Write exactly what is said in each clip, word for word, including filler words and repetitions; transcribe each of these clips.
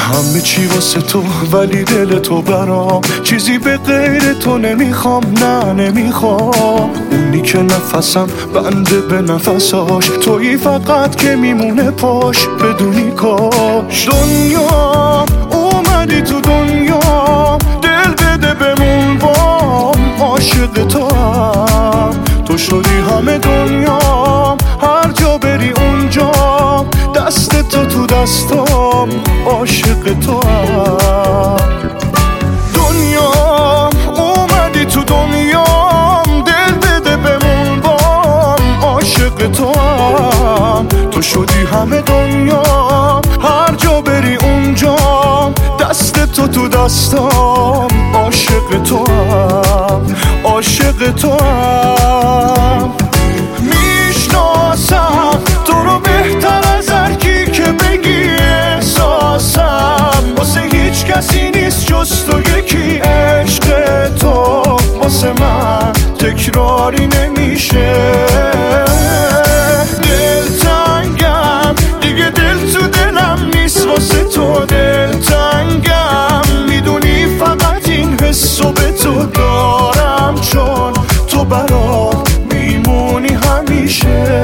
همه چی واسه تو ولی دل تو برام، چیزی به غیر تو نمیخوام، نه نمیخوام. اونی که نفسم بنده به نفساش، تویی فقط که میمونه پاش بدونی کاش. دنیا اومدی تو دنیا، دل بده بمون بام، عاشق تو هم تو شدی همه دنیا، هر جا بری اونجا دست تو تو دستام، عاشق تو هم. دنیا اومدی تو دنیام، دل بده بمون بام، عاشق تو هم تو شدی همه دنیا، هر جا بری اونجا دست تو تو دستام، عاشق تو هم عاشق تو هم. میشناسم تو رو بهتر از هر کی که بگی احساسم، واسه هیچ کسی نیست جز تو یکی. عشق تو واسه من تکراری نمیشه، دلتنگم دیگه دل تو دلم نیست واسه تو، دلتنگم میدونی فقط این حسو به تو دارم، چون تو برام میمونی همیشه.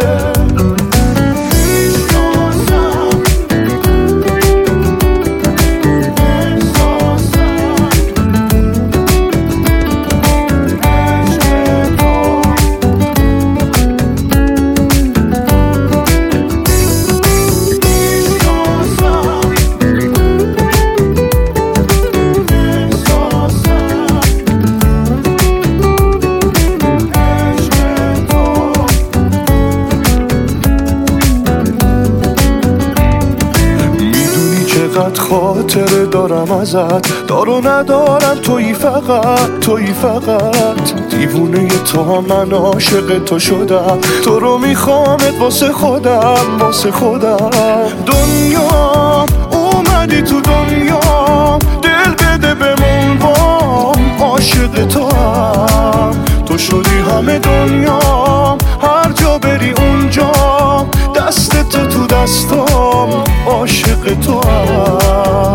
چقدر خاطره دارم ازت، دار و ندارم تویی فقط، تویی فقط. دیوونه تو هم من عاشق تو شدم، تو رو میخوامت واسه خودم، واسه خودم. دنیا اومدی تو دنیا، دل بده بمون بام، عاشق تو هم تو شدی همه دنیا، هر جا بری اونجا دست تو تو دستام، عاشق تو هم.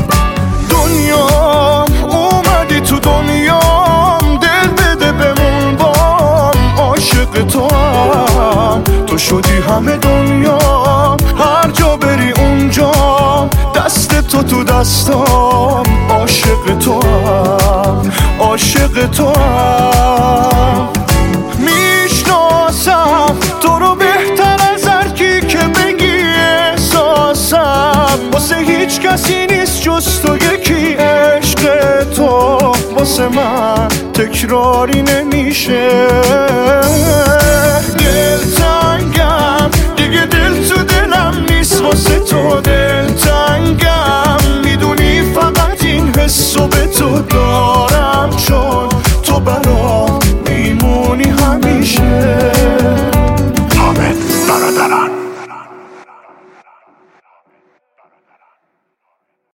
دنیا اومدی تو دنیام، دل بده بمون بام، عاشق تو هم تو شدی همه دنیا، هر جا بری اونجا دست تو تو دستام، عاشق تو هم عاشق تو هم. میشناسم تو رو بهتر از هر کی که بگی احساسم، واسه هیچ کسی نیست جز تو یکی. عشق تو واسه من تکراری نمیشه، دلتنگم